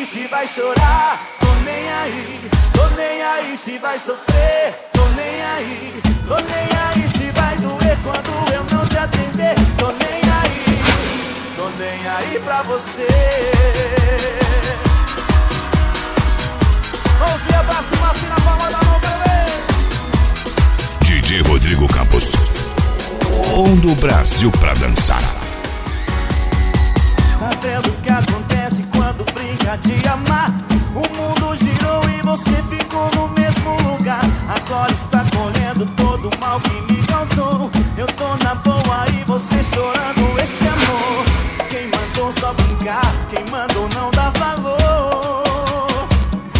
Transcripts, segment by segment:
se vai chorar, tô nem aí. Tô nem aí se vai sofrer, tô nem aí. Tô nem aí se vai doer quando eu não te atender, tô nem aí. Tô nem aí pra você. Mãozinha pra cima, assim na palma da mão, quero ver. DJ Rodrigo Campos, pondo o Brasil pra dançar. Tá vendo o que acontece quando brinca de amar? O mundo girou e você ficou no mesmo lugar. Agora está colhendo todo o mal que me causou. Eu tô na boa e você chorando esse amor. Quem mandou só brincar? Quem mandou não dar valor?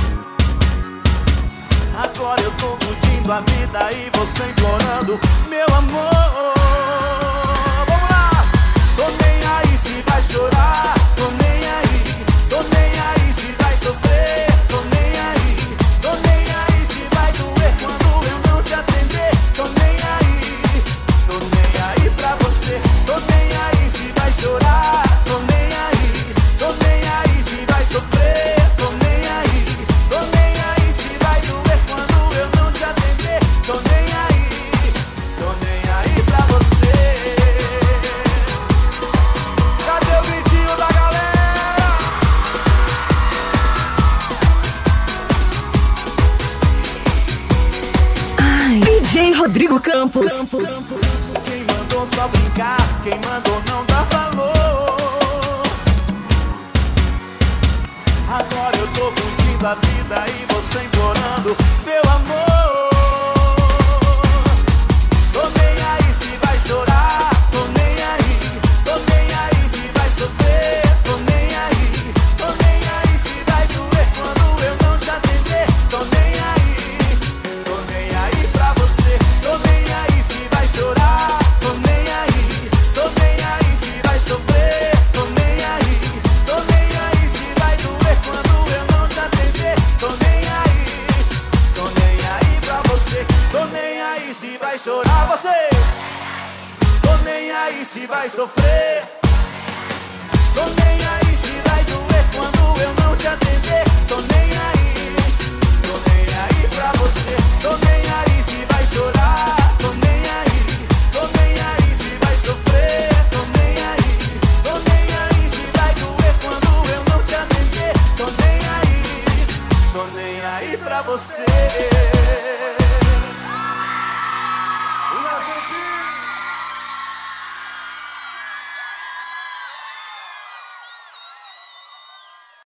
Agora eu tô curtindo a vida e você implorando meu amor. Vamos lá! Tô nem aí se vai chorar, tô nem aí. Tô nem aí se vai sofrer, tô nem aí. Tô nem aí se vai doer quando eu não te atender, tô nem aí. Tô nem aí pra você, tô nem aí se vai chorar, tô nem aí. Tô nem aí se vai sofrer, tô nem aí. Tô nem aí se vai doer quando eu não te atender, tô nem aí. Tô nem aí pra você. Cadê o gritinho da galera? DJ Rodrigo Campos. Quem mandou só brincar? Quem mandou não dar valor? Agora eu tô curtindo a vida e você implorando meu amor. Tô nem aí se vai chorar, tô nem aí. Tô nem aí se vai sofrer, tô nem aí. Tô nem aí se vai doer quando eu não te atender, tô nem aí. Tô nem aí pra você, tô nem aí se vai chorar, tô nem aí. Tô nem aí se vai sofrer, tô nem aí. Tô nem aí se vai doer quando eu não te atender, tô nem aí. Tô nem aí pra você, tô nem aí se vai chorar você. Tô nem aí se vai sofrer, tô nem aí se vai doer quando eu não te atender, tô nem aí. Tô nem aí pra você, tô nem